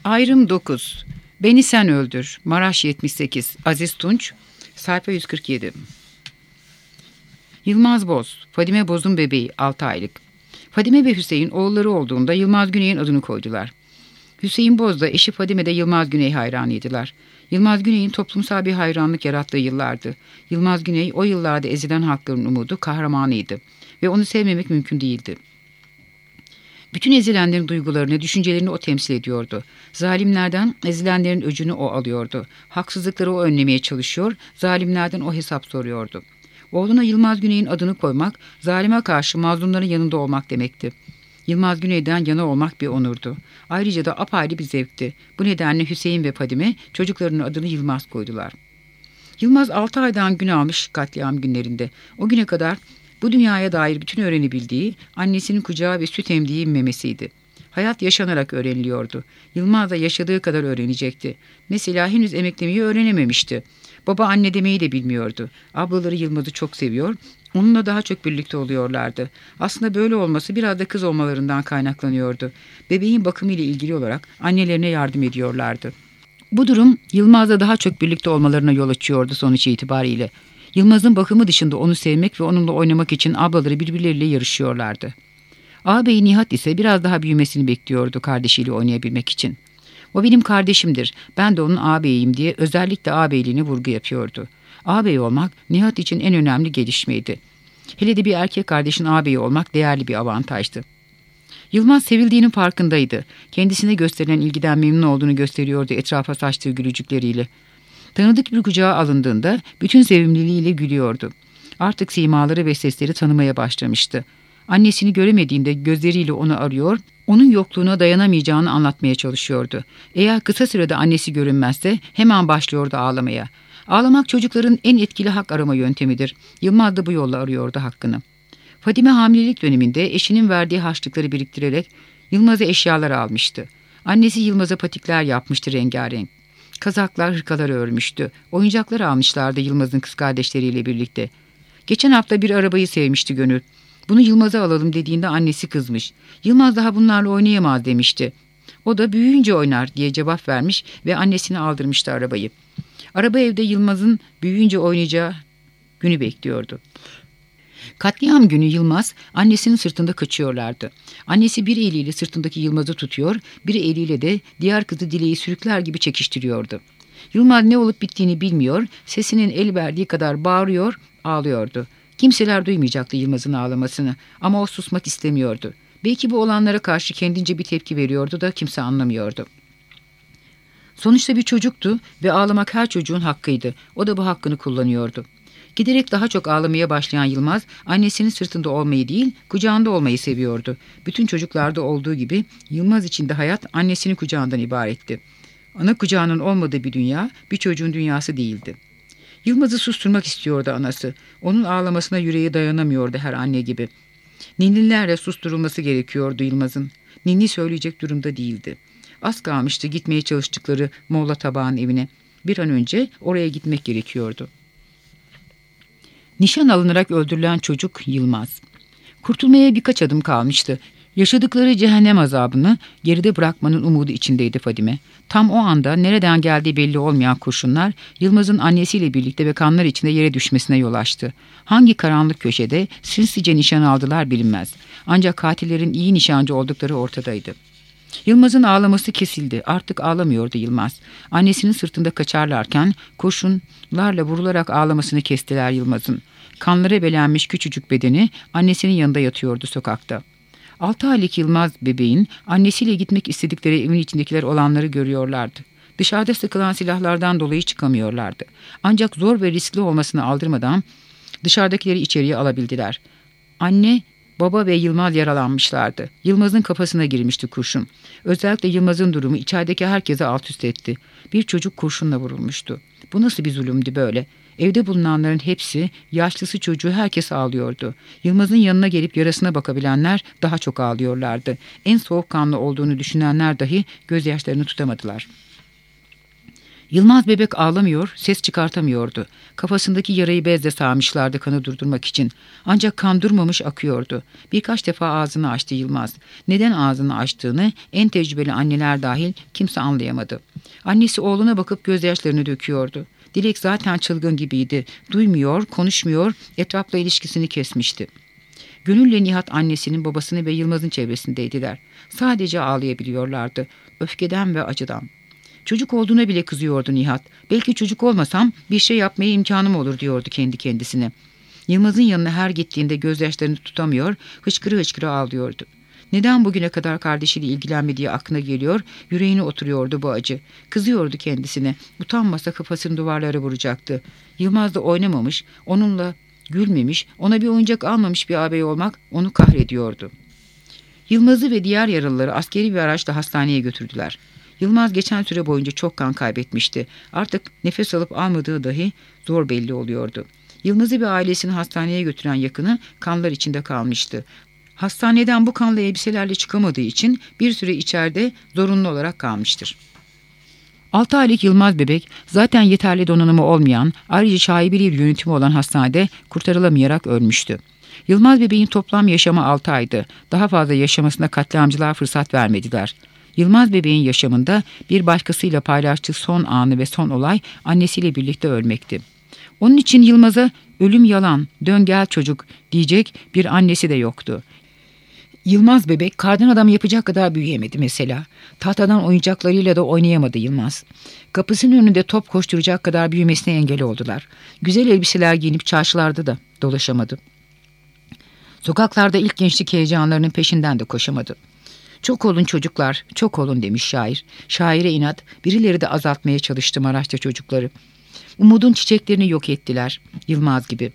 Ayrım 9. Beni sen öldür. Maraş 78. Aziz Tunç. Sayfa 147. Yılmaz Boz. Fadime Boz'un bebeği 6 aylık. Fadime ve Hüseyin oğulları olduğunda Yılmaz Güney'in adını koydular. Hüseyin Boz da eşi Fadime de Yılmaz Güney hayranıydılar. Yılmaz Güney'in toplumsal bir hayranlık yarattığı yıllardı. Yılmaz Güney o yıllarda ezilen halkların umudu, kahramanıydı ve onu sevmemek mümkün değildi. Bütün ezilenlerin duygularını, düşüncelerini o temsil ediyordu. Zalimlerden ezilenlerin öcünü o alıyordu. Haksızlıkları o önlemeye çalışıyor, zalimlerden o hesap soruyordu. Oğluna Yılmaz Güney'in adını koymak, zalime karşı mazlumların yanında olmak demekti. Yılmaz Güney'den yana olmak bir onurdu. Ayrıca da apayrı bir zevkti. Bu nedenle Hüseyin ve Fadime çocuklarının adını Yılmaz koydular. Yılmaz 6 aydan gün almış katliam günlerinde. O güne kadar bu dünyaya dair bütün öğrenebildiği annesinin kucağı ve süt emdiği memesiydi. Hayat yaşanarak öğreniliyordu. Yılmaz da yaşadığı kadar öğrenecekti. Mesela henüz emeklemeyi öğrenememişti. Baba anne demeyi de bilmiyordu. Ablaları Yılmaz'ı çok seviyor, onunla daha çok birlikte oluyorlardı. Aslında böyle olması biraz da kız olmalarından kaynaklanıyordu. Bebeğin bakımıyla ilgili olarak annelerine yardım ediyorlardı. Bu durum Yılmaz'la daha çok birlikte olmalarına yol açıyordu sonuç itibariyle. Yılmaz'ın bakımı dışında onu sevmek ve onunla oynamak için ablaları birbirleriyle yarışıyorlardı. Ağabeyi Nihat ise biraz daha büyümesini bekliyordu kardeşiyle oynayabilmek için. O benim kardeşimdir, ben de onun ağabeyiyim diye özellikle ağabeyliğine vurgu yapıyordu. Ağabey olmak Nihat için en önemli gelişmeydi. Hele de bir erkek kardeşin ağabeyi olmak değerli bir avantajdı. Yılmaz sevildiğinin farkındaydı. Kendisine gösterilen ilgiden memnun olduğunu gösteriyordu etrafa saçtığı gülücükleriyle. Tanıdık bir kucağa alındığında bütün sevimliliğiyle gülüyordu. Artık simaları ve sesleri tanımaya başlamıştı. Annesini göremediğinde gözleriyle onu arıyor, onun yokluğuna dayanamayacağını anlatmaya çalışıyordu. Eğer kısa sürede annesi görünmezse hemen başlıyordu ağlamaya. Ağlamak çocukların en etkili hak arama yöntemidir. Yılmaz da bu yolla arıyordu hakkını. Fadime hamilelik döneminde eşinin verdiği harçlıkları biriktirerek Yılmaz'a eşyalar almıştı. Annesi Yılmaz'a patikler yapmıştı rengarenk. Kazaklar, hırkalar örmüştü. Oyuncaklar almışlardı Yılmaz'ın kız kardeşleriyle birlikte. Geçen hafta bir arabayı sevmişti Gönül. Bunu Yılmaz'a alalım dediğinde annesi kızmış. Yılmaz daha bunlarla oynayamaz demişti. O da büyüyünce oynar diye cevap vermiş ve annesine aldırmıştı arabayı. Araba evde Yılmaz'ın büyüyünce oynayacağı günü bekliyordu. Katliam günü Yılmaz annesinin sırtında kaçıyorlardı. Annesi bir eliyle sırtındaki Yılmaz'ı tutuyor, bir eliyle de diğer kızı Dile'yi sürükler gibi çekiştiriyordu. Yılmaz ne olup bittiğini bilmiyor, sesinin el verdiği kadar bağırıyor, ağlıyordu. Kimseler duymayacaktı Yılmaz'ın ağlamasını ama o susmak istemiyordu. Belki bu olanlara karşı kendince bir tepki veriyordu da kimse anlamıyordu. Sonuçta bir çocuktu ve ağlamak her çocuğun hakkıydı. O da bu hakkını kullanıyordu. Giderek daha çok ağlamaya başlayan Yılmaz, annesinin sırtında olmayı değil, kucağında olmayı seviyordu. Bütün çocuklarda olduğu gibi Yılmaz için de hayat annesinin kucağından ibaretti. Ana kucağının olmadığı bir dünya, bir çocuğun dünyası değildi. Yılmaz'ı susturmak istiyordu anası. Onun ağlamasına yüreği dayanamıyordu her anne gibi. Ninnilerle susturulması gerekiyordu Yılmaz'ın. Ninni söyleyecek durumda değildi. Az kalmıştı gitmeye çalıştıkları Molla Tabağ'ın evine. Bir an önce oraya gitmek gerekiyordu. Nişan alınarak öldürülen çocuk Yılmaz. Kurtulmaya birkaç adım kalmıştı. Yaşadıkları cehennem azabını geride bırakmanın umudu içindeydi Fadime. Tam o anda nereden geldiği belli olmayan kurşunlar Yılmaz'ın annesiyle birlikte ve kanlar içinde yere düşmesine yol açtı. Hangi karanlık köşede sinsice nişan aldılar bilinmez. Ancak katillerin iyi nişancı oldukları ortadaydı. Yılmaz'ın ağlaması kesildi. Artık ağlamıyordu Yılmaz. Annesinin sırtında kaçarlarken kurşunlarla vurularak ağlamasını kestiler Yılmaz'ın. Kanlara belenmiş küçücük bedeni annesinin yanında yatıyordu sokakta. 6 aylık Yılmaz bebeğin annesiyle gitmek istedikleri evin içindekiler olanları görüyorlardı. Dışarıda sıkılan silahlardan dolayı çıkamıyorlardı. Ancak zor ve riskli olmasını aldırmadan dışarıdakileri içeriye alabildiler. Anne, baba ve Yılmaz yaralanmışlardı. Yılmaz'ın kafasına girmişti kurşun. Özellikle Yılmaz'ın durumu içerideki herkese alt üst etti. Bir çocuk kurşunla vurulmuştu. Bu nasıl bir zulümdü böyle? Evde bulunanların hepsi, yaşlısı çocuğu herkes ağlıyordu. Yılmaz'ın yanına gelip yarasına bakabilenler daha çok ağlıyorlardı. En soğukkanlı olduğunu düşünenler dahi gözyaşlarını tutamadılar. Yılmaz bebek ağlamıyor, ses çıkartamıyordu. Kafasındaki yarayı bezle sarmışlardı kanı durdurmak için. Ancak kan durmamış akıyordu. Birkaç defa ağzını açtı Yılmaz. Neden ağzını açtığını en tecrübeli anneler dahil kimse anlayamadı. Annesi oğluna bakıp gözyaşlarını döküyordu. Dilek zaten çılgın gibiydi. Duymuyor, konuşmuyor, etrafla ilişkisini kesmişti. Gönül'le Nihat annesinin, babasını ve Yılmaz'ın çevresindeydiler. Sadece ağlayabiliyorlardı. Öfkeden ve acıdan. Çocuk olduğuna bile kızıyordu Nihat. Belki çocuk olmasam bir şey yapmaya imkanım olur diyordu kendi kendisine. Yılmaz'ın yanına her gittiğinde gözyaşlarını tutamıyor, hıçkırı hıçkırı ağlıyordu. Neden bugüne kadar kardeşiyle ilgilenmediği aklına geliyor, yüreğine oturuyordu bu acı. Kızıyordu kendisine, utanmasa kafasını duvarlara vuracaktı. Yılmaz da oynamamış, onunla gülmemiş, ona bir oyuncak almamış bir ağabey olmak onu kahrediyordu. Yılmaz'ı ve diğer yaralıları askeri bir araçla hastaneye götürdüler. Yılmaz geçen süre boyunca çok kan kaybetmişti. Artık nefes alıp almadığı dahi zor belli oluyordu. Yılmaz'ı ve ailesini hastaneye götüren yakını kanlar içinde kalmıştı. Hastaneden bu kanlı elbiselerle çıkamadığı için bir süre içeride zorunlu olarak kalmıştır. 6 aylık Yılmaz bebek zaten yeterli donanımı olmayan, ayrıca şaibeli bir yönetimi olan hastanede kurtarılamayarak ölmüştü. Yılmaz bebeğin toplam yaşamı 6 aydı. Daha fazla yaşamasına katliamcılar fırsat vermediler. Yılmaz bebeğin yaşamında bir başkasıyla paylaştığı son anı ve son olay annesiyle birlikte ölmekti. Onun için Yılmaz'a ölüm yalan, dön gel çocuk diyecek bir annesi de yoktu. Yılmaz bebek kardan adam yapacak kadar büyüyemedi mesela. Tahtadan oyuncaklarıyla da oynayamadı Yılmaz. Kapısının önünde top koşturacak kadar büyümesine engel oldular. Güzel elbiseler giyinip çarşılarda da dolaşamadı. Sokaklarda ilk gençlik heyecanlarının peşinden de koşamadı. Çok olun çocuklar, çok olun demiş şair. Şaire inat, birileri de azaltmaya çalıştı Maraş'ta çocukları. Umudun çiçeklerini yok ettiler, Yılmaz gibi.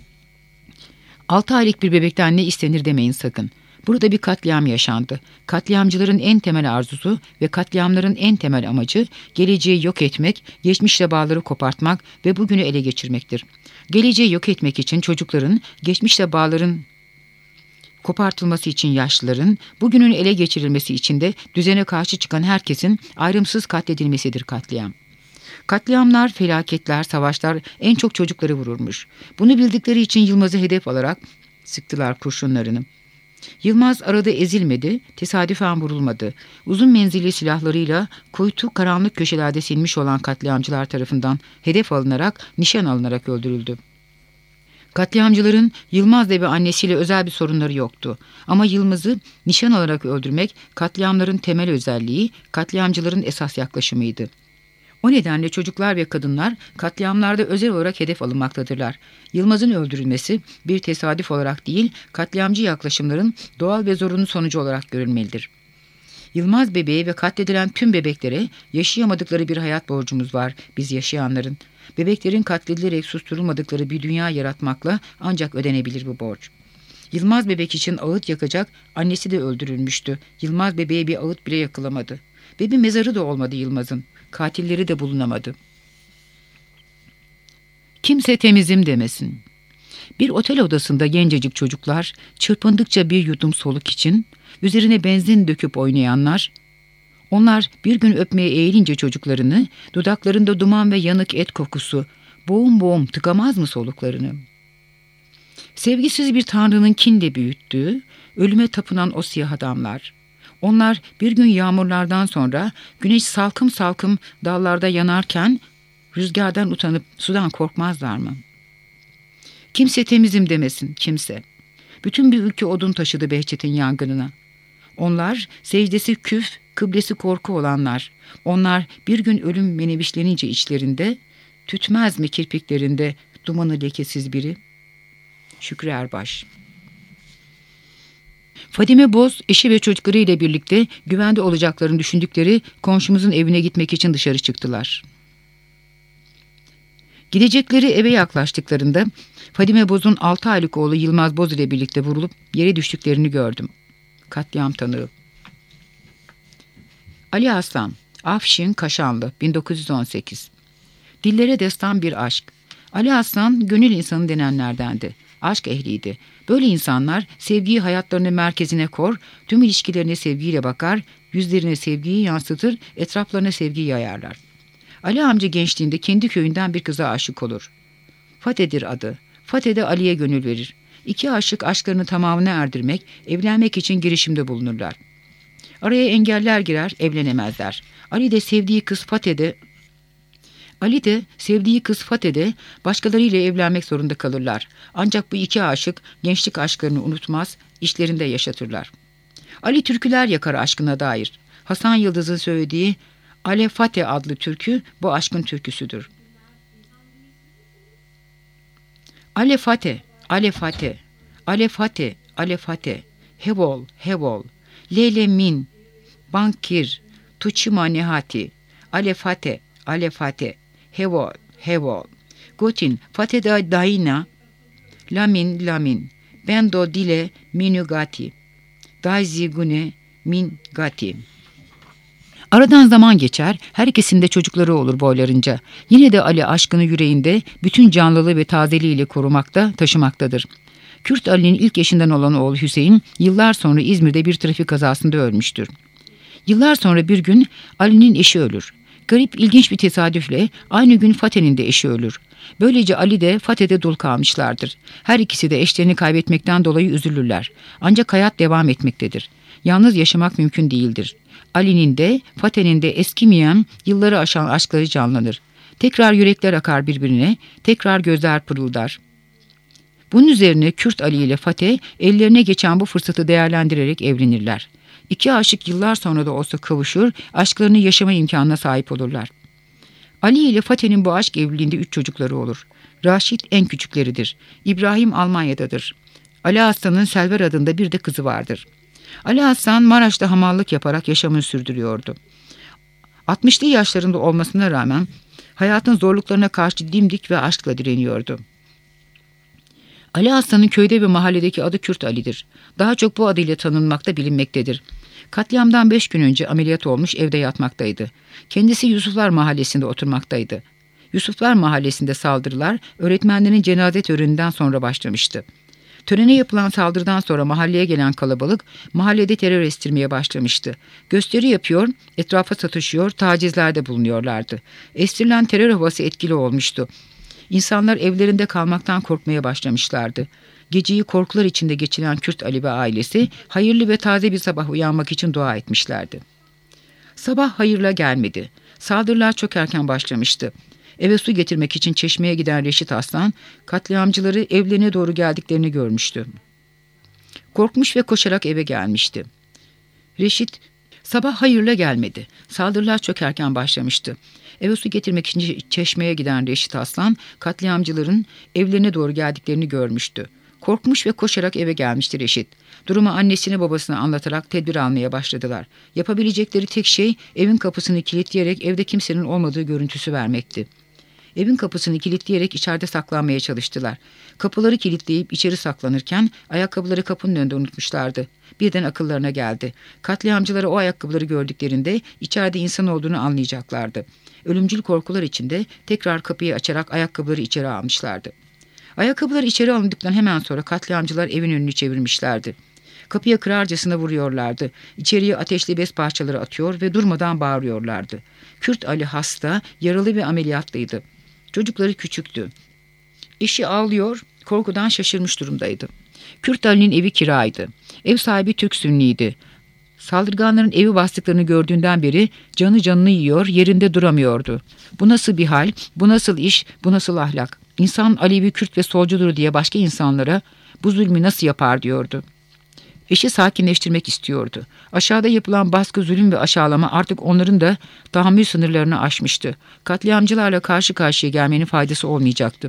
6 aylık bir bebekten ne istenir demeyin sakın. Burada bir katliam yaşandı. Katliamcıların en temel arzusu ve katliamların en temel amacı geleceği yok etmek, geçmişle bağları kopartmak ve bugünü ele geçirmektir. Geleceği yok etmek için çocukların, geçmişle bağların kopartılması için yaşlıların, bugünün ele geçirilmesi için de düzene karşı çıkan herkesin ayrımsız katledilmesidir katliam. Katliamlar, felaketler, savaşlar en çok çocukları vururmuş. Bunu bildikleri için Yılmaz'ı hedef alarak sıktılar kurşunlarını. Yılmaz arada ezilmedi, tesadüfen vurulmadı. Uzun menzilli silahlarıyla kuytu karanlık köşelerde sinmiş olan katliamcılar tarafından hedef alınarak, nişan alınarak öldürüldü. Katliamcıların Yılmaz'la ve annesiyle özel bir sorunları yoktu. Ama Yılmaz'ı nişan alarak öldürmek katliamların temel özelliği, katliamcıların esas yaklaşımıydı. O nedenle çocuklar ve kadınlar katliamlarda özel olarak hedef alınmaktadırlar. Yılmaz'ın öldürülmesi bir tesadüf olarak değil, katliamcı yaklaşımların doğal ve zorunlu sonucu olarak görülmelidir. Yılmaz bebeği ve katledilen tüm bebeklere yaşayamadıkları bir hayat borcumuz var biz yaşayanların. Bebeklerin katledilerek susturulmadıkları bir dünya yaratmakla ancak ödenebilir bu borç. Yılmaz bebek için ağıt yakacak annesi de öldürülmüştü. Yılmaz bebeğe bir ağıt bile yakılamadı. Ve bir mezarı da olmadı Yılmaz'ın. Katilleri de bulunamadı. Kimse temizim demesin. Bir otel odasında gencecik çocuklar çırpındıkça bir yudum soluk için üzerine benzin döküp oynayanlar, onlar bir gün öpmeye eğilince çocuklarını, dudaklarında duman ve yanık et kokusu, boğum boğum tıkamaz mı soluklarını? Sevgisiz bir tanrının kinle büyüttüğü, ölüme tapınan o siyah adamlar. Onlar bir gün yağmurlardan sonra güneş salkım salkım dallarda yanarken rüzgardan utanıp sudan korkmazlar mı? Kimse temizim demesin, kimse. Bütün bir ülke odun taşıdı Behçet'in yangınına. Onlar secdesi küf, kıblesi korku olanlar. Onlar bir gün ölüm menevişlenince içlerinde, tütmez mi kirpiklerinde dumanı lekesiz biri? Şükrü Erbaş. Fadime Boz, eşi ve çocukları ile birlikte güvende olacaklarını düşündükleri komşumuzun evine gitmek için dışarı çıktılar. Gidecekleri eve yaklaştıklarında Fadime Boz'un 6 aylık oğlu Yılmaz Boz ile birlikte vurulup yere düştüklerini gördüm. Katliam tanığı. Ali Aslan, Afşin Kaşanlı, 1918. Dillere destan bir aşk. Ali Aslan, gönül insanı denenlerdendi. Aşk ehliydi. Böyle insanlar sevgiyi hayatlarının merkezine kor, tüm ilişkilerine sevgiyle bakar, yüzlerine sevgiyi yansıtır, etraflarına sevgiyi yayarlar. Ali amca gençliğinde kendi köyünden bir kıza aşık olur. Fate'dir adı. Fate de Ali'ye gönül verir. İki aşık aşklarını tamamına erdirmek, evlenmek için girişimde bulunurlar. Araya engeller girer, evlenemezler. Ali de sevdiği kız Fate'de başkalarıyla evlenmek zorunda kalırlar. Ancak bu iki aşık gençlik aşklarını unutmaz, işlerinde yaşatırlar. Ali türküler yakar aşkına dair. Hasan Yıldız'ın söylediği Ale Fate adlı türkü bu aşkın türküsüdür. Ale Fate, Ale Fate, Ale Fate, Ale Fate, Hevol, Hevol, Lele Min, Bankir, Tuçima Nehati, Ale Fate, Ale Fate, Hevol, Hevol, Gotin, Fate da Daina, Lamin, Lamin, Bendo Dile Minugati, Daizi Gune Min Gati. Aradan zaman geçer, her ikisinde çocukları olur boylarınca. Yine de Ali aşkını yüreğinde bütün canlılığı ve tazeliğiyle korumakta, taşımaktadır. Kürt Ali'nin ilk eşinden olan oğlu Hüseyin, yıllar sonra İzmir'de bir trafik kazasında ölmüştür. Yıllar sonra bir gün Ali'nin eşi ölür. Garip, ilginç bir tesadüfle aynı gün Fate'nin de eşi ölür. Böylece Ali de Fate'de dul kalmışlardır. Her ikisi de eşlerini kaybetmekten dolayı üzülürler. Ancak hayat devam etmektedir. Yalnız yaşamak mümkün değildir. Ali'nin de Fate'nin de eskimeyen, yılları aşan aşkları canlanır. Tekrar yürekler akar birbirine, tekrar gözler pırıldar. Bunun üzerine Kürt Ali ile Fate ellerine geçen bu fırsatı değerlendirerek evlenirler. İki aşık yıllar sonra da olsa kavuşur, aşklarını yaşama imkanına sahip olurlar. Ali ile Fate'nin bu aşk evliliğinde 3 çocukları olur. Raşit en küçükleridir. İbrahim Almanya'dadır. Ali Aslan'ın Selver adında bir de kızı vardır. Ali Aslan Maraş'ta hamallık yaparak yaşamını sürdürüyordu. 60'lı yaşlarında olmasına rağmen hayatın zorluklarına karşı dimdik ve aşkla direniyordu. Ali Aslan'ın köyde ve mahalledeki adı Kürt Ali'dir. Daha çok bu adıyla tanınmakta bilinmektedir. Katliamdan 5 gün önce ameliyat olmuş, evde yatmaktaydı. Kendisi Yusuflar Mahallesi'nde oturmaktaydı. Yusuflar Mahallesi'nde saldırılar öğretmenlerin cenaze töreninden sonra başlamıştı. Törene yapılan saldırıdan sonra mahalleye gelen kalabalık mahallede terör estirmeye başlamıştı. Gösteri yapıyor, etrafa satışıyor, tacizlerde bulunuyorlardı. Estirilen terör havası etkili olmuştu. İnsanlar evlerinde kalmaktan korkmaya başlamışlardı. Geceyi korkular içinde geçiren Kürt Ali ve ailesi hayırlı ve taze bir sabah uyanmak için dua etmişlerdi. Sabah hayırla gelmedi. Saldırılar çok erken başlamıştı. Eve su getirmek için çeşmeye giden Reşit Aslan, katliamcıları evlerine doğru geldiklerini görmüştü. Korkmuş ve koşarak eve gelmişti. Reşit, sabah hayırla gelmedi. Saldırılar çok erken başlamıştı. Eve su getirmek için çeşmeye giden Reşit Aslan, katliamcıların evlerine doğru geldiklerini görmüştü. Korkmuş ve koşarak eve gelmişti Reşit. Durumu annesine babasına anlatarak tedbir almaya başladılar. Yapabilecekleri tek şey evin kapısını kilitleyerek evde kimsenin olmadığı görüntüsü vermekti. Evin kapısını kilitleyerek içeride saklanmaya çalıştılar. Kapıları kilitleyip içeri saklanırken ayakkabıları kapının önünde unutmuşlardı. Birden akıllarına geldi. Katliamcıları o ayakkabıları gördüklerinde içeride insan olduğunu anlayacaklardı. Ölümcül korkular içinde tekrar kapıyı açarak ayakkabıları içeri almışlardı. Ayakkabılar içeri alındıktan hemen sonra katliamcılar evin önünü çevirmişlerdi. Kapıya kırarcasına vuruyorlardı. İçeriye ateşli bez parçaları atıyor ve durmadan bağırıyorlardı. Kürt Ali hasta, yaralı ve ameliyatlıydı. Çocukları küçüktü. Eşi ağlıyor, korkudan şaşırmış durumdaydı. Kürt Ali'nin evi kiraydı. Ev sahibi Türk Sünniydi. Saldırganların evi bastıklarını gördüğünden beri canı canını yiyor, yerinde duramıyordu. Bu nasıl bir hal, bu nasıl iş, bu nasıl ahlak? İnsan Alevi, Kürt ve solcudur diye başka insanlara bu zulmü nasıl yapar diyordu. Eşi sakinleştirmek istiyordu. Aşağıda yapılan baskı, zulüm ve aşağılama artık onların da tahammül sınırlarını aşmıştı. Katliamcılarla karşı karşıya gelmenin faydası olmayacaktı.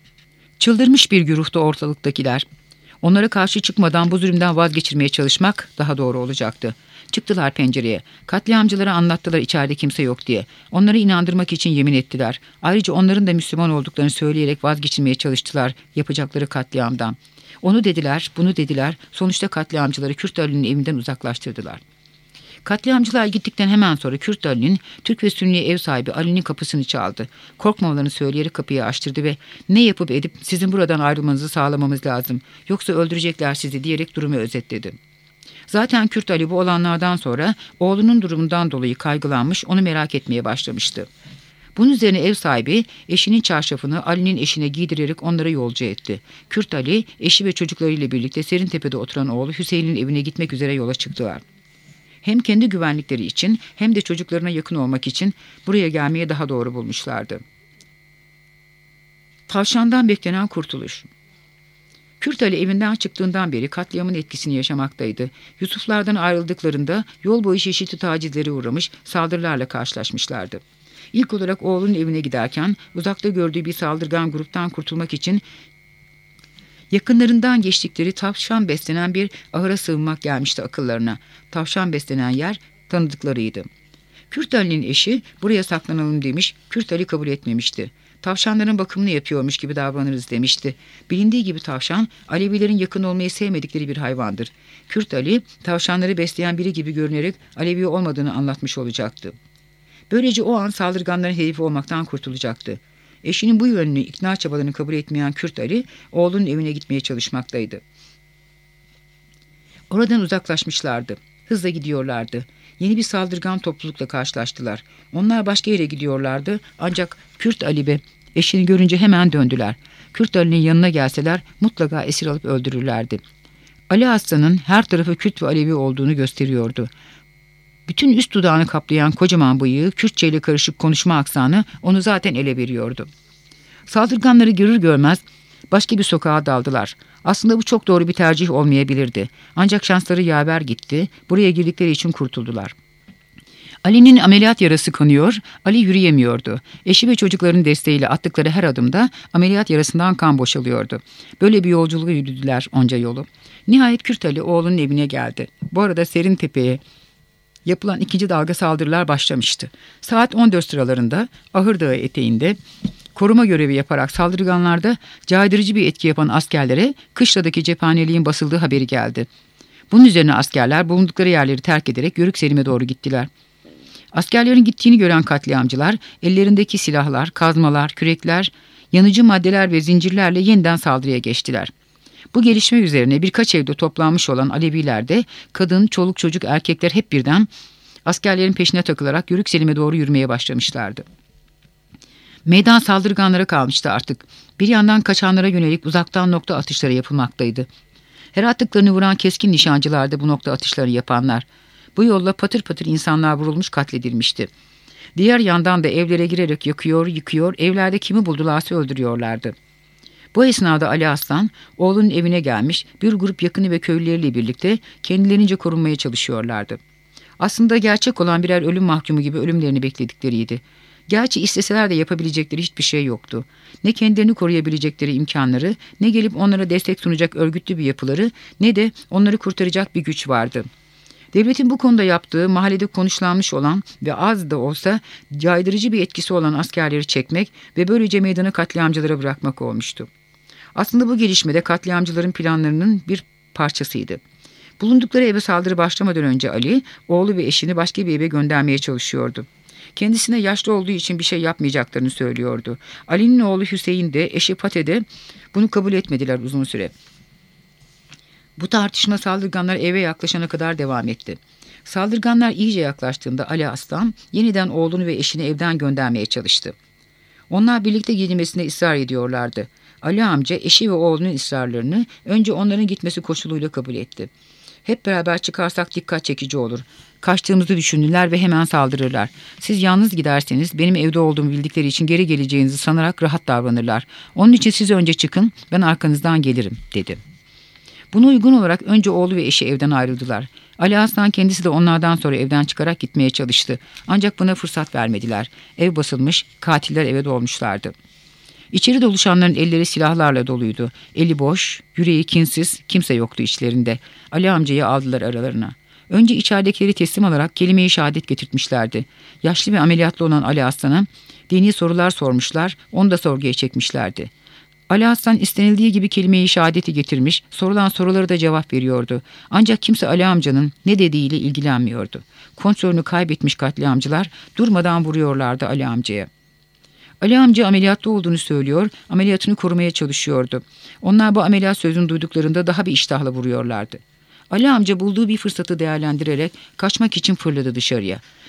Çıldırmış bir güruhta ortalıktakiler. Onlara karşı çıkmadan bu zulümden vazgeçirmeye çalışmak daha doğru olacaktı. Çıktılar pencereye. Katliamcılara anlattılar içeride kimse yok diye. Onları inandırmak için yemin ettiler. Ayrıca onların da Müslüman olduklarını söyleyerek vazgeçirmeye çalıştılar yapacakları katliamdan. Onu dediler, bunu dediler. Sonuçta katliamcıları Kürt Ali'nin evinden uzaklaştırdılar. Katliamcılar gittikten hemen sonra Kürt Ali'nin Türk ve Sünni ev sahibi Ali'nin kapısını çaldı. Korkmamalarını söyleyerek kapıyı açtırdı ve ne yapıp edip sizin buradan ayrılmanızı sağlamamız lazım. Yoksa öldürecekler sizi diyerek durumu özetledi. Zaten Kürt Ali bu olanlardan sonra oğlunun durumundan dolayı kaygılanmış, onu merak etmeye başlamıştı. Bunun üzerine ev sahibi eşinin çarşafını Ali'nin eşine giydirerek onlara yolcu etti. Kürt Ali, eşi ve çocuklarıyla birlikte Serintepe'de oturan oğlu Hüseyin'in evine gitmek üzere yola çıktılar. Hem kendi güvenlikleri için hem de çocuklarına yakın olmak için buraya gelmeye daha doğru bulmuşlardı. Tavşandan beklenen kurtuluş. Kürt Ali evinden çıktığından beri katliamın etkisini yaşamaktaydı. Yusuflardan ayrıldıklarında yol boyu çeşitli tacizlere uğramış, saldırılarla karşılaşmışlardı. İlk olarak oğlunun evine giderken uzakta gördüğü bir saldırgan gruptan kurtulmak için yakınlarından geçtikleri tavşan beslenen bir ahıra sığınmak gelmişti akıllarına. Tavşan beslenen yer tanıdıklarıydı. Kürt Ali'nin eşi buraya saklanalım demiş, Kürt Ali kabul etmemişti. Tavşanların bakımını yapıyormuş gibi davranırız demişti. Bilindiği gibi tavşan, Alevilerin yakın olmayı sevmedikleri bir hayvandır. Kürt Ali, tavşanları besleyen biri gibi görünerek Alevi olmadığını anlatmış olacaktı. Böylece o an saldırganların hedefi olmaktan kurtulacaktı. Eşinin bu yönünü ikna çabalarını kabul etmeyen Kürt Ali, oğlunun evine gitmeye çalışmaktaydı. Oradan uzaklaşmışlardı. Hızla gidiyorlardı. Yeni bir saldırgan toplulukla karşılaştılar. Onlar başka yere gidiyorlardı ancak Kürt Ali ve eşini görünce hemen döndüler. Kürt Ali'nin yanına gelseler mutlaka esir alıp öldürürlerdi. Ali Aslan'ın her tarafı Kürt ve Alevi olduğunu gösteriyordu. Bütün üst dudağını kaplayan kocaman bıyığı, Kürtçe ile karışık konuşma aksanı onu zaten ele veriyordu. Saldırganları görür görmez başka bir sokağa daldılar. Aslında bu çok doğru bir tercih olmayabilirdi. Ancak şansları yaver gitti. Buraya girdikleri için kurtuldular. Ali'nin ameliyat yarası kanıyor, Ali yürüyemiyordu. Eşi ve çocukların desteğiyle attıkları her adımda ameliyat yarasından kan boşalıyordu. Böyle bir yolculuğu yürüdüler onca yolu. Nihayet Kürt Ali oğlunun evine geldi. Bu arada Serintepe'ye yapılan ikinci dalga saldırılar başlamıştı. Saat 14 sıralarında Ahır Dağı eteğinde koruma görevi yaparak saldırganlarda caydırıcı bir etki yapan askerlere kışladaki cephaneliğin basıldığı haberi geldi. Bunun üzerine askerler bulundukları yerleri terk ederek Yörükselim'e doğru gittiler. Askerlerin gittiğini gören katliamcılar ellerindeki silahlar, kazmalar, kürekler, yanıcı maddeler ve zincirlerle yeniden saldırıya geçtiler. Bu gelişme üzerine birkaç evde toplanmış olan Aleviler de kadın, çoluk çocuk, erkekler hep birden askerlerin peşine takılarak Yörükselim'e doğru yürümeye başlamışlardı. Meydan saldırganlara kalmıştı artık. Bir yandan kaçanlara yönelik uzaktan nokta atışları yapılmaktaydı. Her attıklarını vuran keskin nişancılardı bu nokta atışları yapanlar. Bu yolla patır patır insanlar vurulmuş, katledilmişti. Diğer yandan da evlere girerek yakıyor, yıkıyor, evlerde kimi buldularsa öldürüyorlardı. Bu esnada Ali Aslan oğlunun evine gelmiş, bir grup yakını ve köylüleriyle birlikte kendilerince korunmaya çalışıyorlardı. Aslında gerçek olan birer ölüm mahkumu gibi ölümlerini bekledikleriydi. Gerçi isteseler de yapabilecekleri hiçbir şey yoktu. Ne kendilerini koruyabilecekleri imkanları, ne gelip onlara destek sunacak örgütlü bir yapıları, ne de onları kurtaracak bir güç vardı. Devletin bu konuda yaptığı mahallede konuşlanmış olan ve az da olsa caydırıcı bir etkisi olan askerleri çekmek ve böylece meydanı katliamcılara bırakmak olmuştu. Aslında bu gelişmede katliamcıların planlarının bir parçasıydı. Bulundukları eve saldırı başlamadan önce Ali, oğlu ve eşini başka bir eve göndermeye çalışıyordu. Kendisine yaşlı olduğu için bir şey yapmayacaklarını söylüyordu. Ali'nin oğlu Hüseyin de eşi Pate de bunu kabul etmediler uzun süre. Bu tartışma saldırganlar eve yaklaşana kadar devam etti. Saldırganlar iyice yaklaştığında Ali Aslan yeniden oğlunu ve eşini evden göndermeye çalıştı. Onlar birlikte gidilmesine ısrar ediyorlardı. Ali amca eşi ve oğlunun ısrarlarını önce onların gitmesi koşuluyla kabul etti. Hep beraber çıkarsak dikkat çekici olur. Kaçtığımızı düşünürler ve hemen saldırırlar. Siz yalnız giderseniz benim evde olduğumu bildikleri için geri geleceğinizi sanarak rahat davranırlar. Onun için siz önce çıkın, ben arkanızdan gelirim, dedi. Buna uygun olarak önce oğlu ve eşi evden ayrıldılar. Ali Aslan kendisi de onlardan sonra evden çıkarak gitmeye çalıştı. Ancak buna fırsat vermediler. Ev basılmış, katiller eve dolmuşlardı. İçeri doluşanların elleri silahlarla doluydu. Eli boş, yüreği kinsiz, kimse yoktu içlerinde. Ali amcayı aldılar aralarına. Önce içeridekileri teslim alarak kelime-i şehadet getirtmişlerdi. Yaşlı ve ameliyatlı olan Ali Aslan'a dini sorular sormuşlar, onu da sorguya çekmişlerdi. Ali Aslan istenildiği gibi kelime-i şehadeti getirmiş, sorulan sorulara da cevap veriyordu. Ancak kimse Ali amcanın ne dediğiyle ilgilenmiyordu. Kontrolünü kaybetmiş katliamcılar durmadan vuruyorlardı Ali amcaya. Ali amca ameliyatlı olduğunu söylüyor, ameliyatını korumaya çalışıyordu. Onlar bu ameliyat sözünü duyduklarında daha bir iştahla vuruyorlardı. Ali amca bulduğu bir fırsatı değerlendirerek kaçmak için fırladı dışarıya.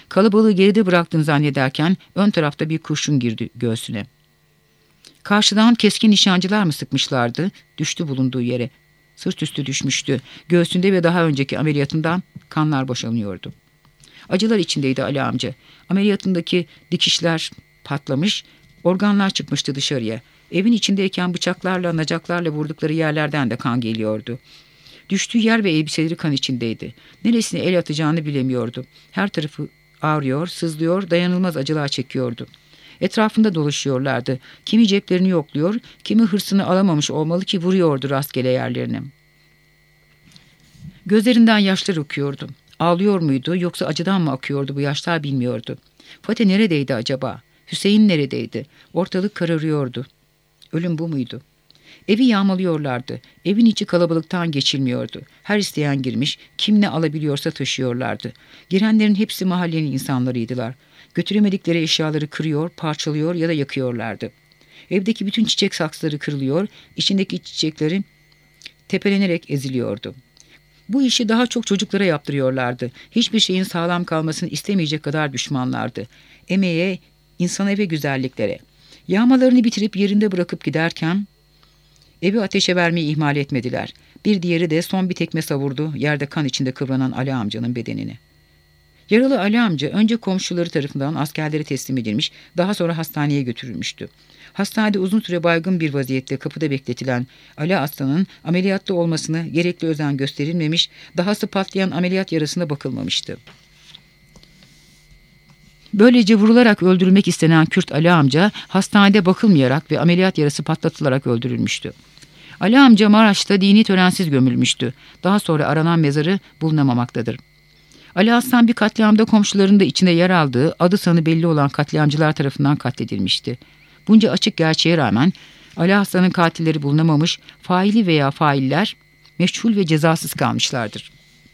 Kalabalığı geride bıraktığını zannederken ön tarafta bir kurşun girdi göğsüne. Karşıdan keskin nişancılar mı sıkmışlardı? Düştü bulunduğu yere. Sırt üstü düşmüştü. Göğsünde ve daha önceki ameliyatından kanlar boşanıyordu. Acılar içindeydi Ali amca. Ameliyatındaki dikişler patlamış, organlar çıkmıştı dışarıya. Evin içindeyken bıçaklarla, nacaklarla vurdukları yerlerden de kan geliyordu. Düştüğü yer ve elbiseleri kan içindeydi. Neresine el atacağını bilemiyordu. Her tarafı ağrıyor, sızlıyor, dayanılmaz acılar çekiyordu. Etrafında dolaşıyorlardı. Kimi ceplerini yokluyor, kimi hırsını alamamış olmalı ki vuruyordu rastgele yerlerine. Gözlerinden yaşlar akıyordu. Ağlıyor muydu yoksa acıdan mı akıyordu bu yaşlar bilmiyordu. Fatih neredeydi acaba? Hüseyin neredeydi? Ortalık kararıyordu. Ölüm bu muydu? Evi yağmalıyorlardı. Evin içi kalabalıktan geçilmiyordu. Her isteyen girmiş, kim ne alabiliyorsa taşıyorlardı. Girenlerin hepsi mahallenin insanlarıydılar. Götüremedikleri eşyaları kırıyor, parçalıyor ya da yakıyorlardı. Evdeki bütün çiçek saksıları kırılıyor, içindeki çiçekleri tepelenerek eziliyordu. Bu işi daha çok çocuklara yaptırıyorlardı. Hiçbir şeyin sağlam kalmasını istemeyecek kadar düşmanlardı. Emeğe, insana ve güzelliklere. Yağmalarını bitirip yerinde bırakıp giderken evi ateşe vermeyi ihmal etmediler. Bir diğeri de son bir tekme savurdu yerde kan içinde kıvranan Ali amcanın bedenini. Yaralı Ali amca önce komşuları tarafından askerlere teslim edilmiş, daha sonra hastaneye götürülmüştü. Hastanede uzun süre baygın bir vaziyette kapıda bekletilen Ali Aslan'ın ameliyatta olmasına gerekli özen gösterilmemiş, dahası patlayan ameliyat yarasına bakılmamıştı. Böylece vurularak öldürülmek istenen Kürt Ali amca hastanede bakılmayarak ve ameliyat yarası patlatılarak öldürülmüştü. Ali amca Maraş'ta dini törensiz gömülmüştü. Daha sonra aranan mezarı bulunamamaktadır. Ali Aslan bir katliamda komşularının da içinde yer aldığı, adı sanı belli olan katliamcılar tarafından katledilmişti. Bunca açık gerçeğe rağmen Ali Aslan'ın katilleri bulunamamış, faili veya failler meçhul ve cezasız kalmışlardır.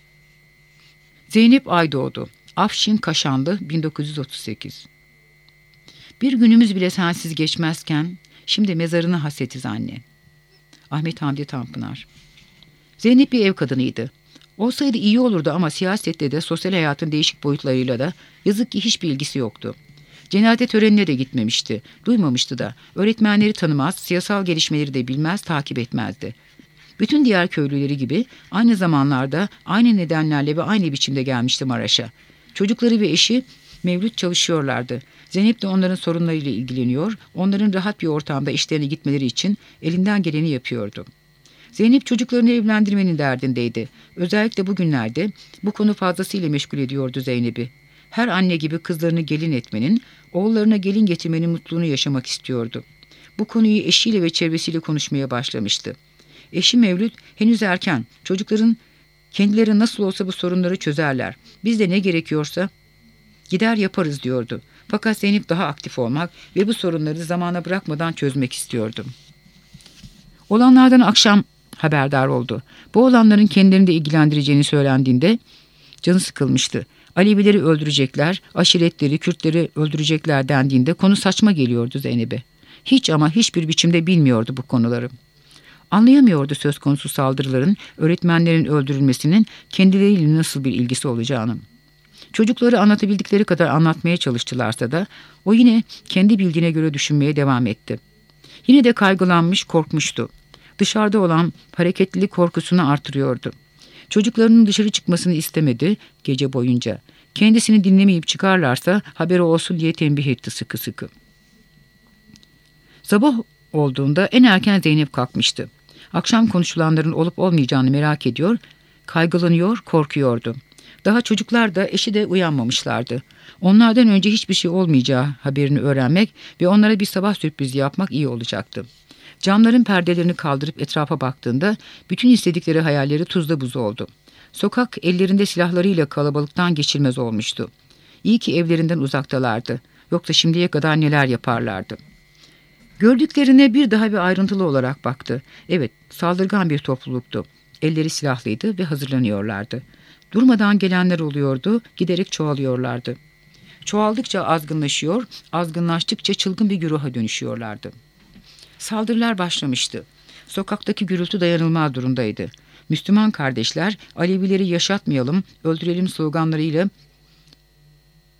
Zeynep Aydoğdu, Afşin Kaşanlı, 1938. Bir günümüz bile sensiz geçmezken şimdi mezarını hasretiz anne. Ahmet Hamdi Tanpınar. Zeynep bir ev kadınıydı. Olsaydı iyi olurdu ama siyasette de sosyal hayatın değişik boyutlarıyla da yazık ki hiçbir ilgisi yoktu. Cenaze törenine de gitmemişti, duymamıştı da. Öğretmenleri tanımaz, siyasal gelişmeleri de bilmez, takip etmezdi. Bütün diğer köylüleri gibi aynı zamanlarda, aynı nedenlerle ve aynı biçimde gelmişti Maraş'a. Çocukları ve eşi Mevlüt çalışıyorlardı. Zeynep de onların sorunlarıyla ilgileniyor, onların rahat bir ortamda işlerine gitmeleri için elinden geleni yapıyordu. Zeynep çocuklarını evlendirmenin derdindeydi. Özellikle bugünlerde bu konu fazlasıyla meşgul ediyordu Zeynep'i. Her anne gibi kızlarını gelin etmenin, oğullarına gelin getirmenin mutluluğunu yaşamak istiyordu. Bu konuyu eşiyle ve çevresiyle konuşmaya başlamıştı. Eşi Mevlüt henüz erken, çocukların kendileri nasıl olsa bu sorunları çözerler. Biz de ne gerekiyorsa gider yaparız diyordu. Fakat Zeynep daha aktif olmak ve bu sorunları zamana bırakmadan çözmek istiyordu. Olanlardan akşam haberdar oldu. Bu olanların kendilerini de ilgilendireceğini söylendiğinde canı sıkılmıştı. Alevileri öldürecekler, aşiretleri, Kürtleri öldürecekler dendiğinde konu saçma geliyordu Zeynep'e. Hiç ama hiçbir biçimde bilmiyordu bu konuları. Anlayamıyordu söz konusu saldırıların, öğretmenlerin öldürülmesinin kendileriyle nasıl bir ilgisi olacağını. Çocukları anlatabildikleri kadar anlatmaya çalıştılarsa da o yine kendi bildiğine göre düşünmeye devam etti. Yine de kaygılanmış, korkmuştu. Dışarıda olan hareketlilik korkusunu artırıyordu. Çocuklarının dışarı çıkmasını istemedi gece boyunca. Kendisini dinlemeyip çıkarlarsa haberi olsun diye tembih etti sıkı sıkı. Sabah olduğunda en erken Zeynep kalkmıştı. Akşam konuşulanların olup olmayacağını merak ediyor, kaygılanıyor, korkuyordu. Daha çocuklar da eşi de uyanmamışlardı. Onlardan önce hiçbir şey olmayacağı haberini öğrenmek ve onlara bir sabah sürprizi yapmak iyi olacaktı. Camların perdelerini kaldırıp etrafa baktığında bütün istedikleri hayalleri tuzla buz oldu. Sokak ellerinde silahlarıyla kalabalıktan geçilmez olmuştu. İyi ki evlerinden uzaktalardı. Yoksa şimdiye kadar neler yaparlardı. Gördüklerine bir daha bir ayrıntılı olarak baktı. Evet, saldırgan bir topluluktu. Elleri silahlıydı ve hazırlanıyorlardı. Durmadan gelenler oluyordu, giderek çoğalıyorlardı. Çoğaldıkça azgınlaşıyor, azgınlaştıkça çılgın bir güruha dönüşüyorlardı. Saldırılar başlamıştı. Sokaktaki gürültü dayanılmaz durumdaydı. Müslüman kardeşler Alevileri yaşatmayalım, öldürelim sloganlarıyla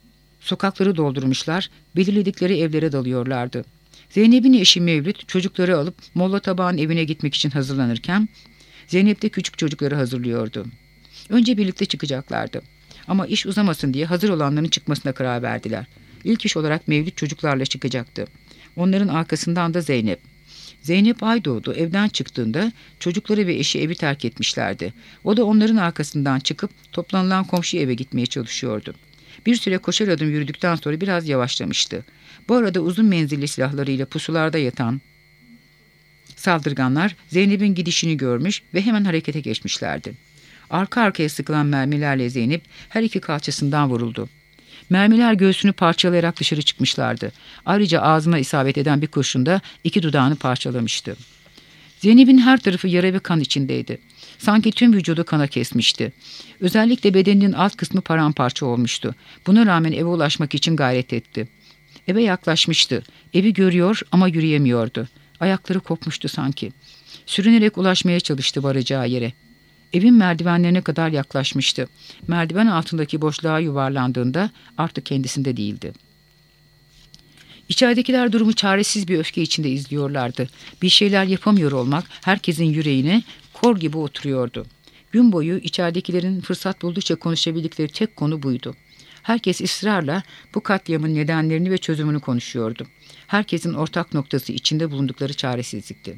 Sokakları doldurmuşlar, belirledikleri evlere dalıyorlardı. Zeynep'in eşi Mevlüt çocukları alıp Molla Tabağ'ın evine gitmek için hazırlanırken Zeynep de küçük çocukları hazırlıyordu. Önce birlikte çıkacaklardı. Ama iş uzamasın diye hazır olanların çıkmasına karar verdiler. İlk iş olarak Mevlüt çocuklarla çıkacaktı. Onların arkasından da Zeynep. Zeynep Aydoğdu evden çıktığında çocukları ve eşi evi terk etmişlerdi. O da onların arkasından çıkıp toplanılan komşu eve gitmeye çalışıyordu. Bir süre koşar adım yürüdükten sonra biraz yavaşlamıştı. Bu arada uzun menzilli silahlarıyla pusularda yatan saldırganlar Zeynep'in gidişini görmüş ve hemen harekete geçmişlerdi. Arka arkaya sıkılan mermilerle Zeynep her iki kalçasından vuruldu. Mermiler göğsünü parçalayarak dışarı çıkmışlardı. Ayrıca ağzına isabet eden bir kurşun da iki dudağını parçalamıştı. Zeynep'in her tarafı yara ve kan içindeydi. Sanki tüm vücudu kana kesmişti. Özellikle bedeninin alt kısmı paramparça olmuştu. Buna rağmen eve ulaşmak için gayret etti. Eve yaklaşmıştı. Evi görüyor ama yürüyemiyordu. Ayakları kopmuştu sanki. Sürünerek ulaşmaya çalıştı varacağı yere. Evin merdivenlerine kadar yaklaşmıştı. Merdiven altındaki boşluğa yuvarlandığında artık kendisinde değildi. İçeridekiler durumu çaresiz bir öfke içinde izliyorlardı. Bir şeyler yapamıyor olmak herkesin yüreğine kor gibi oturuyordu. Gün boyu içeridekilerin fırsat buldukça konuşabildikleri tek konu buydu. Herkes ısrarla bu katliamın nedenlerini ve çözümünü konuşuyordu. Herkesin ortak noktası içinde bulundukları çaresizlikti.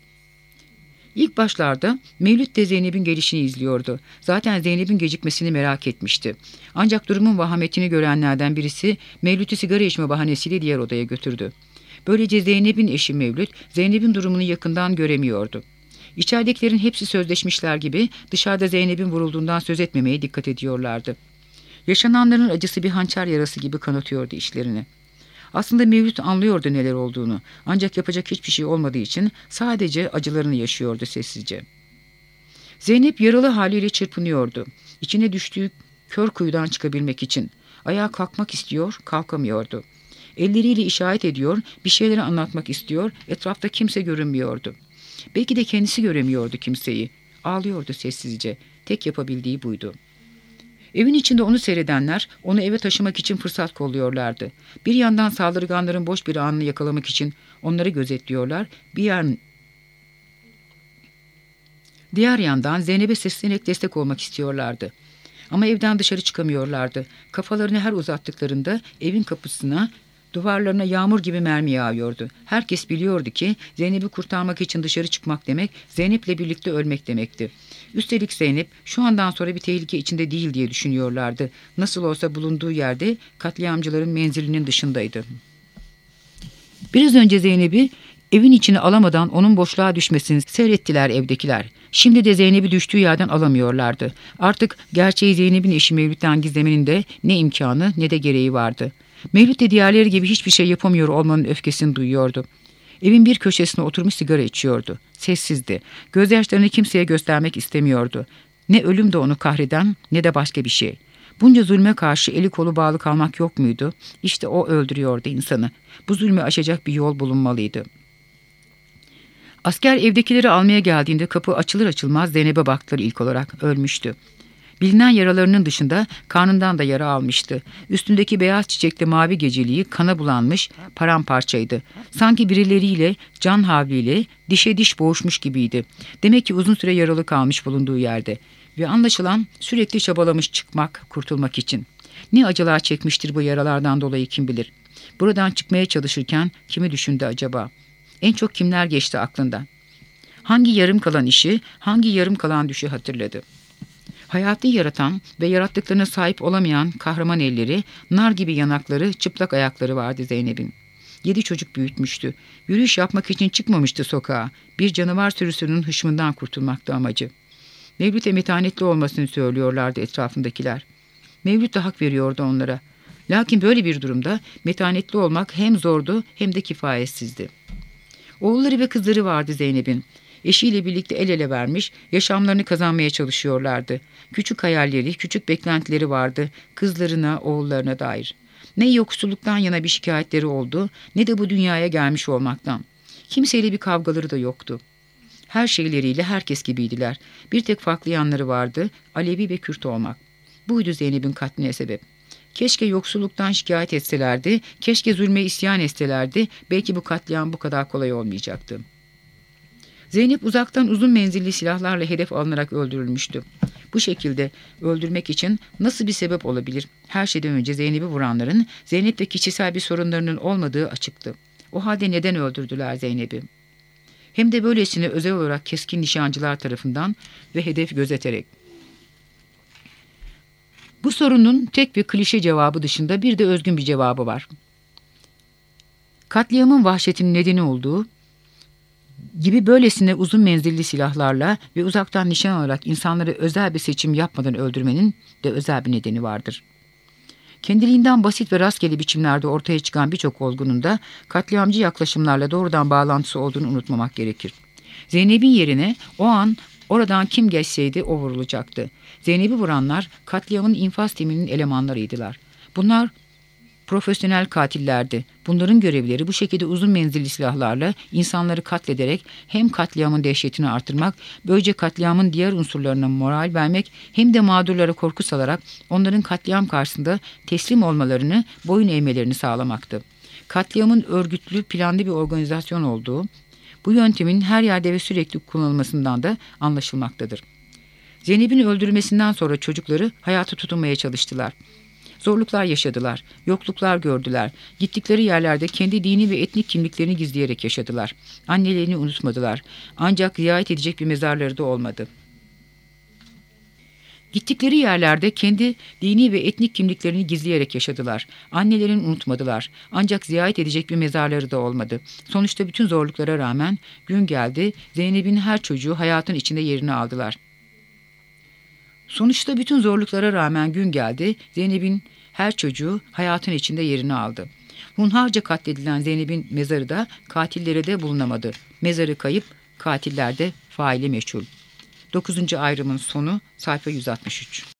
İlk başlarda Mevlüt de Zeynep'in gelişini izliyordu. Zaten Zeynep'in gecikmesini merak etmişti. Ancak durumun vahametini görenlerden birisi Mevlüt'ü sigara içme bahanesiyle diğer odaya götürdü. Böylece Zeynep'in eşi Mevlüt, Zeynep'in durumunu yakından göremiyordu. İçeridekilerin hepsi sözleşmişler gibi dışarıda Zeynep'in vurulduğundan söz etmemeye dikkat ediyorlardı. Yaşananların acısı bir hançer yarası gibi kanatıyordu işlerini. Aslında Mevlüt anlıyordu neler olduğunu. Ancak yapacak hiçbir şey olmadığı için sadece acılarını yaşıyordu sessizce. Zeynep yaralı haliyle çırpınıyordu. İçine düştüğü kör kuyudan çıkabilmek için. Ayağa kalkmak istiyor, kalkamıyordu. Elleriyle işaret ediyor, bir şeyleri anlatmak istiyor, etrafta kimse görünmüyordu. Belki de kendisi göremiyordu kimseyi. Ağlıyordu sessizce. Tek yapabildiği buydu. Evin içinde onu seyredenler onu eve taşımak için fırsat kolluyorlardı. Bir yandan saldırganların boş bir anını yakalamak için onları gözetliyorlar. Diğer yandan Zeynep'e seslenerek destek olmak istiyorlardı. Ama evden dışarı çıkamıyorlardı. Kafalarını her uzattıklarında evin kapısına, duvarlarına yağmur gibi mermi yağıyordu. Herkes biliyordu ki Zeynep'i kurtarmak için dışarı çıkmak demek, Zeynep'le birlikte ölmek demekti. Üstelik Zeynep şu andan sonra bir tehlike içinde değil diye düşünüyorlardı. Nasıl olsa bulunduğu yerde katliamcıların menzilinin dışındaydı. Biraz önce Zeynep'i evin içine alamadan onun boşluğa düşmesini seyrettiler evdekiler. Şimdi de Zeynep'i düştüğü yerden alamıyorlardı. Artık gerçeği Zeynep'in eşi Mevlüt'ten gizlemenin de ne imkanı ne de gereği vardı. Mevlüt de diğerleri gibi hiçbir şey yapamıyor olmanın öfkesini duyuyordu. Evin bir köşesine oturmuş sigara içiyordu. Sessizdi. Gözyaşlarını kimseye göstermek istemiyordu. Ne ölüm de onu kahreden ne de başka bir şey. Bunca zulme karşı eli kolu bağlı kalmak yok muydu? İşte o öldürüyordu insanı. Bu zulmü aşacak bir yol bulunmalıydı. Asker evdekileri almaya geldiğinde kapı açılır açılmaz Zeynep'e baktılar ilk olarak. Ölmüştü. Bilinen yaralarının dışında karnından da yara almıştı. Üstündeki beyaz çiçekli mavi geceliği kana bulanmış, paramparçaydı. Sanki birileriyle, can havliyle dişe diş boğuşmuş gibiydi. Demek ki uzun süre yaralı kalmış bulunduğu yerde. Ve anlaşılan sürekli çabalamış çıkmak, kurtulmak için. Ne acılar çekmiştir bu yaralardan dolayı kim bilir. Buradan çıkmaya çalışırken kimi düşündü acaba? En çok kimler geçti aklından? Hangi yarım kalan işi, hangi yarım kalan düşü hatırladı? Hayatı yaratan ve yarattıklarına sahip olamayan kahraman elleri, nar gibi yanakları, çıplak ayakları vardı Zeynep'in. 7 çocuk büyütmüştü. Yürüyüş yapmak için çıkmamıştı sokağa. Bir canavar sürüsünün hışmından kurtulmaktı amacı. Mevlüt'e metanetli olmasını söylüyorlardı etrafındakiler. Mevlüt de hak veriyordu onlara. Lakin böyle bir durumda metanetli olmak hem zordu hem de kifayetsizdi. Oğulları ve kızları vardı Zeynep'in. Eşiyle birlikte el ele vermiş, yaşamlarını kazanmaya çalışıyorlardı. Küçük hayalleri, küçük beklentileri vardı kızlarına, oğullarına dair. Ne yoksulluktan yana bir şikayetleri oldu, ne de bu dünyaya gelmiş olmaktan. Kimseyle bir kavgaları da yoktu. Her şeyleriyle herkes gibiydiler. Bir tek farklı yanları vardı, Alevi ve Kürt olmak. Buydu Zeynep'in katline sebep. Keşke yoksulluktan şikayet etselerdi, keşke zulme isyan etselerdi, belki bu katliam bu kadar kolay olmayacaktı. Zeynep uzaktan uzun menzilli silahlarla hedef alınarak öldürülmüştü. Bu şekilde öldürmek için nasıl bir sebep olabilir? Her şeyden önce Zeynep'i vuranların Zeynep'le kişisel bir sorunlarının olmadığı açıktı. O halde neden öldürdüler Zeynep'i? Hem de böylesine özel olarak keskin nişancılar tarafından ve hedef gözeterek. Bu sorunun tek bir klişe cevabı dışında bir de özgün bir cevabı var. Katliamın vahşetinin nedeni olduğu gibi böylesine uzun menzilli silahlarla ve uzaktan nişan alarak insanları özel bir seçim yapmadan öldürmenin de özel bir nedeni vardır. Kendiliğinden basit ve rastgele biçimlerde ortaya çıkan birçok olgunun da katliamcı yaklaşımlarla doğrudan bağlantısı olduğunu unutmamak gerekir. Zeynep'in yerine o an oradan kim geçseydi o vurulacaktı. Zeynep'i vuranlar katliamın infaz timinin elemanlarıydılar. Bunlar profesyonel katillerdi. Bunların görevleri bu şekilde uzun menzilli silahlarla insanları katlederek hem katliamın dehşetini artırmak, böylece katliamın diğer unsurlarına moral vermek hem de mağdurlara korku salarak onların katliam karşısında teslim olmalarını, boyun eğmelerini sağlamaktı. Katliamın örgütlü, planlı bir organizasyon olduğu, bu yöntemin her yerde ve sürekli kullanılmasından da anlaşılmaktadır. Zeynep'in öldürülmesinden sonra çocukları hayata tutunmaya çalıştılar. Zorluklar yaşadılar, yokluklar gördüler. Gittikleri yerlerde kendi dini ve etnik kimliklerini gizleyerek yaşadılar. Annelerini unutmadılar. Ancak ziyaret edecek bir mezarları da olmadı. Gittikleri yerlerde kendi dini ve etnik kimliklerini gizleyerek yaşadılar. Annelerini unutmadılar. Ancak ziyaret edecek bir mezarları da olmadı. Sonuçta bütün zorluklara rağmen gün geldi, Zeynep'in her çocuğu hayatın içinde yerini aldılar. Sonuçta bütün zorluklara rağmen gün geldi, Zeynep'in her çocuğu hayatın içinde yerini aldı. Hunharca katledilen Zeynep'in mezarı da katillere de bulunamadı. Mezarı kayıp, katiller de faili meçhul. 9. ayrımın sonu sayfa 163.